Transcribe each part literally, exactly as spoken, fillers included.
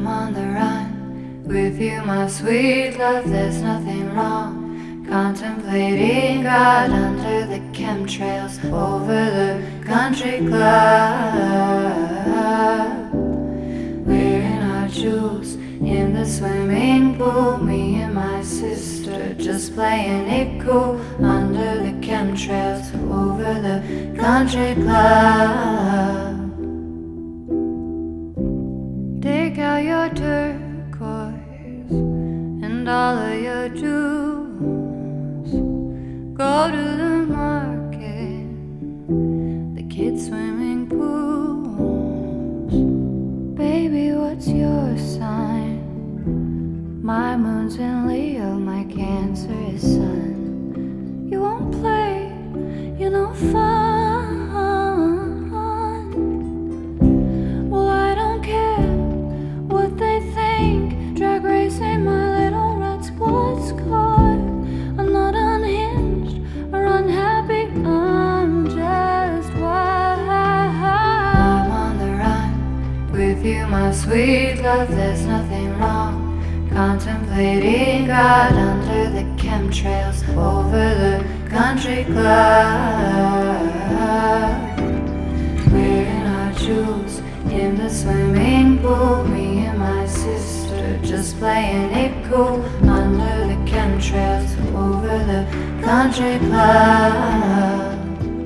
I'm on the run with you, my sweet love, there's nothing wrong. Contemplating God under the chemtrails over the country club. Wearing our jewels in the swimming pool, me and my sister just playing it cool under the chemtrails over the country club. Take out your turquoise and all of your jewels. Go to the market, the kids' swimming pools. Baby, what's your sign? My moon's in Leo, my Cancer is Sun. You won't play, you're no fun. Well, I don't care what they think. Drag racing my little red sports car. I'm not unhinged or unhappy, I'm just wild. I'm on the run with you, my sweet love, there's nothing wrong. Contemplating God under the chemtrails over the country club. Wearing our jewels in the swimming pool, me and my sister just playing it cool under the chemtrails over the country club.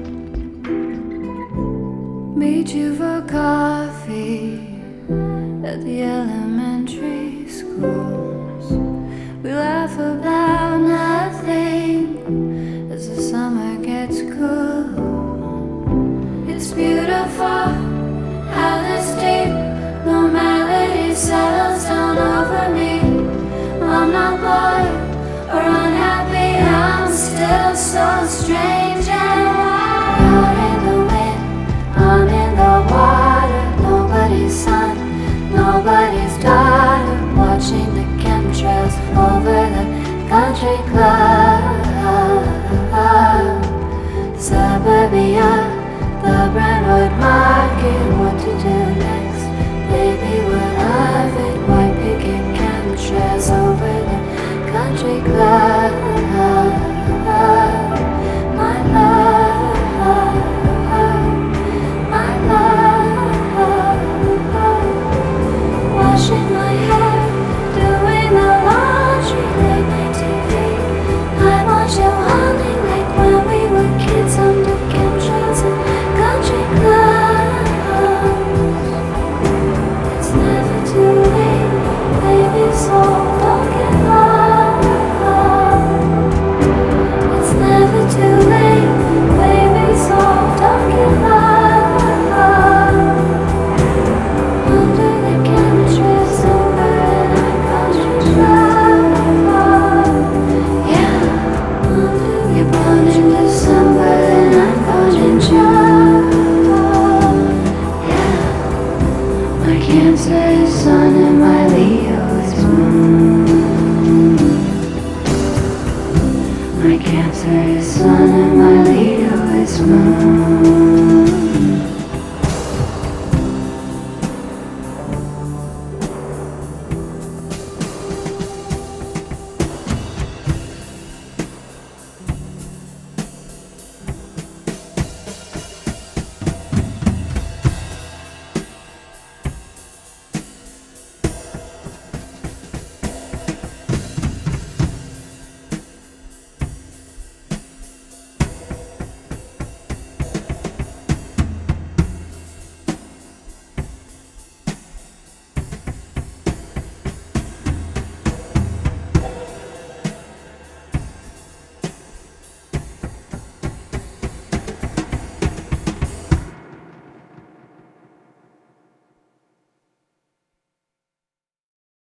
Meet you for coffee at the elementary schools. We laugh about nothing as the summer gets cool. It's beautiful how this deep normality settles down over me. I'm not bored or unhappy, I'm still so strange and wild. You're in the wind, I'm in the water. Nobody's son, nobody's daughter. Watching the chemtrails over the country club. Suburbia, the Brentwood Market. What to do next? Baby, what of it? White picket chemtrails over the country club. My love, my love. Washing my hair, doing the laundry, late night T V. I watch you hunting like when we were kids under chemtrails and country clubs. It's never too late, baby, so don't give up. It's never too late, baby, so don't give up. Under the chemtrails over in our country club. Yeah, under the born in December in our country club. Yeah, my Cancer is Sun and my Leo is Moon. My Cancer is Sun and my Leo is Moon.